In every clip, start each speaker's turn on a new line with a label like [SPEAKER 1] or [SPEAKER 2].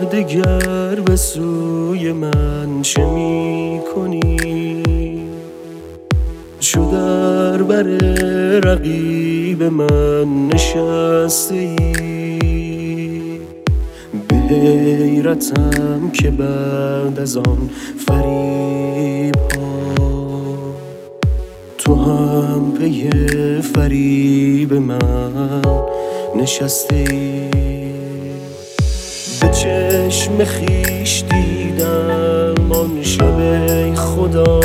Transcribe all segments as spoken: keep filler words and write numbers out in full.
[SPEAKER 1] دگر به سوی من چه می کنی؟ چو در بر رقیب من نشسته ای، به حیرتم که بعد از آن فریب ها تو هم پی فریب من نشسته ای. به چشم خویش دیدم آن شب ای خدا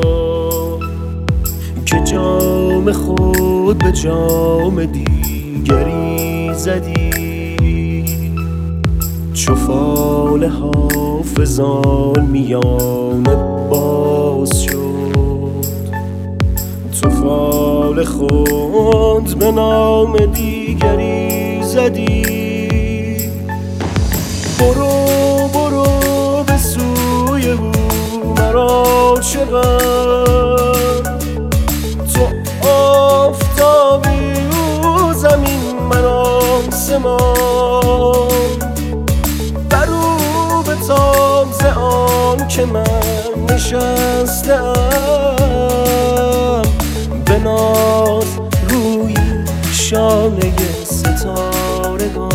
[SPEAKER 1] که جام خود به جام دیگری زدی، چو فال حافظان میانه باز شد، تو فال خود به نام دیگری زدی. برو برو به سوی او مرا چه غم، تو آفتابی او زمین من آسمان، بر او بتاب ز آن که من نشستم، بناز روی شانه ستارگان.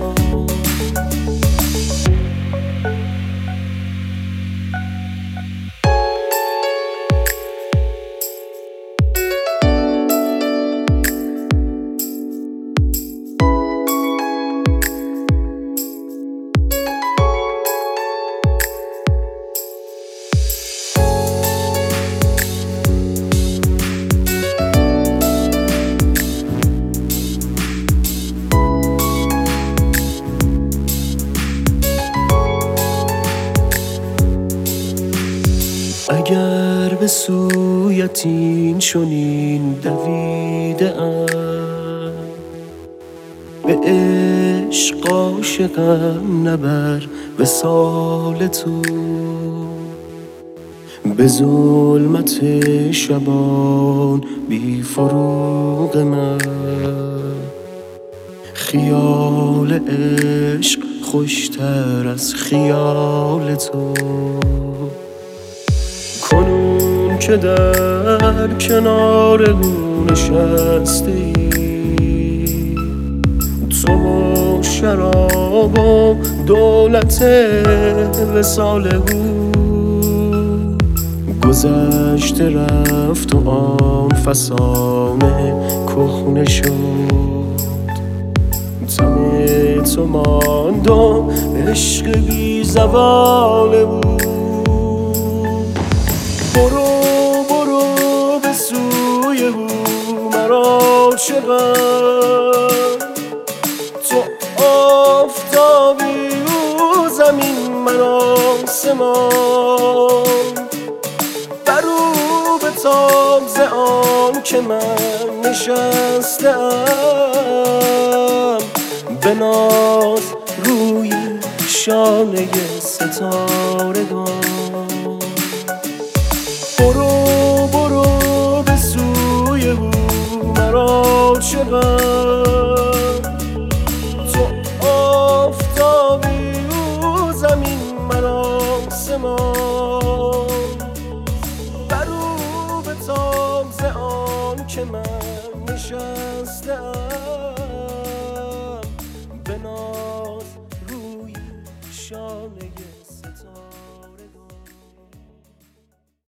[SPEAKER 1] اگر به سویت این چنین دویده ام، به عشق عاشقم نبر وصال تو، به ظلمت شبان بی فروغ من، خیال عشق خوشتر از خیال تو. کنون که در کنار او نشسته ای، تو و شراب و دولت وصال او، گذشته رفت و آن فسانه کهنه شد، تن تو ماند و عشق بی زوال او. برو برو به سوی او مرا چه غم، تو آفتابی او زمین من آسمان، بر او بتاب ز آن که من نشستم، بناز روی شانه ستارگان. برو برو به سوی او مرا چه غم، تو آفتابی او زمین من آسمان، بر او بتاب ز آن که من نشستم، بناز روی شانه